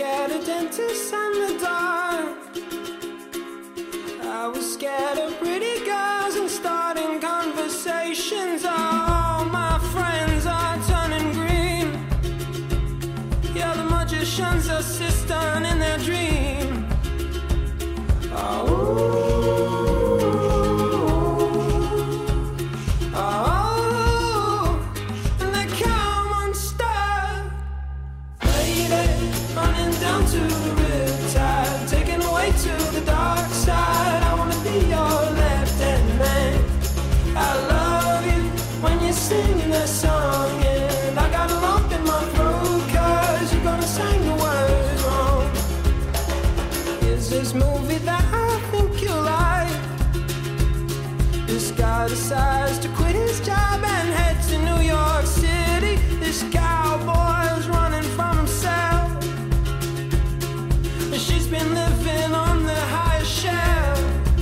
scared of dentists and the dark. I was scared of pretty girls and starting conversations. All my friends are turning green. Yeah, the magician's assistant in their dream. Oh. Down to the riptide, taken away to the dark side. I wanna be your left-hand man. I love you when you're singing that song, and I got a lump in my throat 'cause you're gonna sing the words wrong. Here's this movie that I think you'll like. This guy decides to quit his job and head to New York City. This cowboy's running from himself. She's been living on the highest shelf.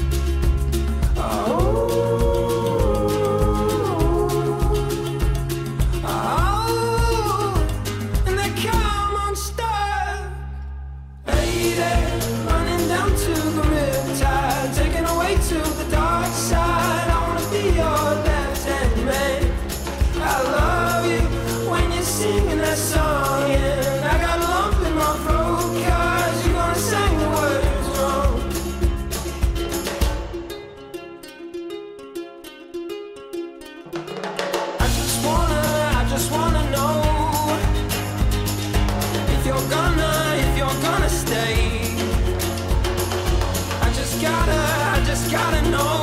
And they come unstuck. Lady, running down to the riptide, taken away to the dark side. I wanna be your left-hand man. I love you when you're singing that song, and I got a lump in my throat 'cause you're gonna sing the words wrong. I just wanna know if you're gonna stay. I just gotta know.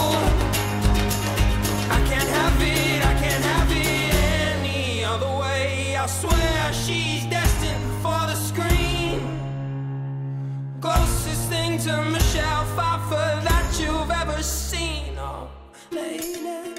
I can't have it any other way. I swear she's destined for the screen. Closest thing to Michelle Pfeiffer that you've ever seen. Oh, lady.